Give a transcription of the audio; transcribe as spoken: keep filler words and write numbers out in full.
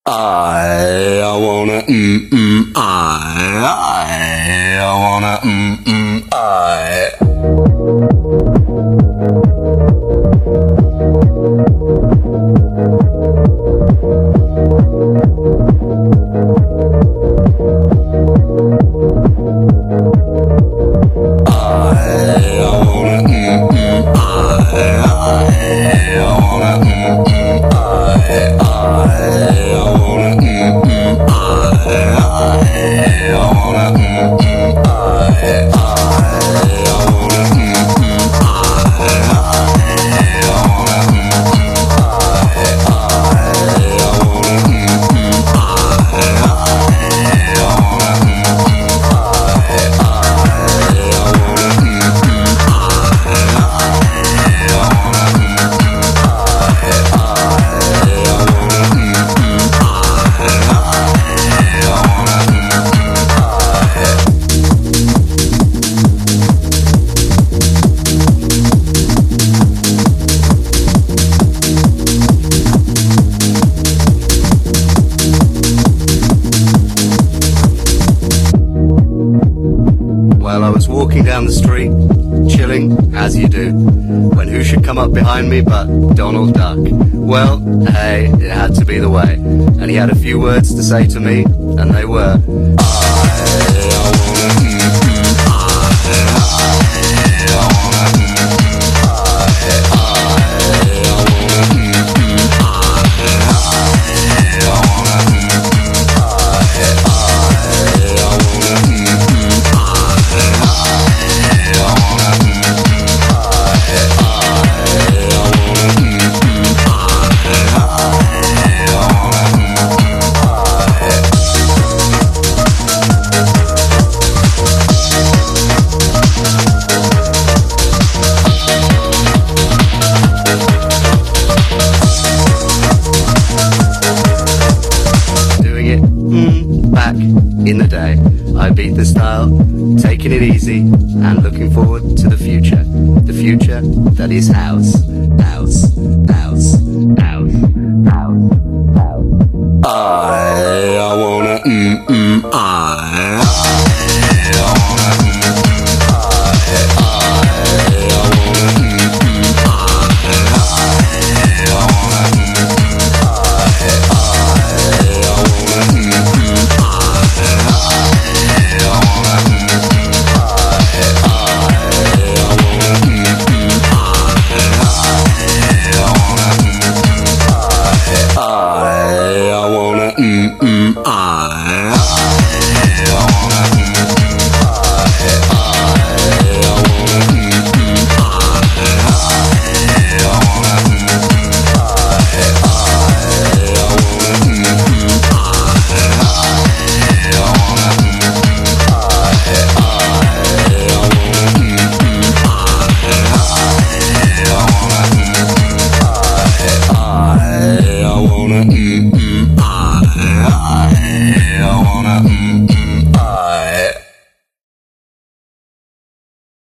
I, I wanna, mm, mm, I, I, I wanna, mm, mm, I. I was walking down the street, chilling, as you do, when who should come up behind me but Donald Duck. Well, hey, it had to be the way, and he had a few words to say to me, and they were, I, I wanna, mm, mm, I, I, I wanna, mm, I, I, I wanna, mm, mm, I, I, I wanna, mm, I, I, I wanna, mm, mm, back in the day, I beat the style, taking it easy, and looking forward to the future. The future that is house, house, house, house, house, house.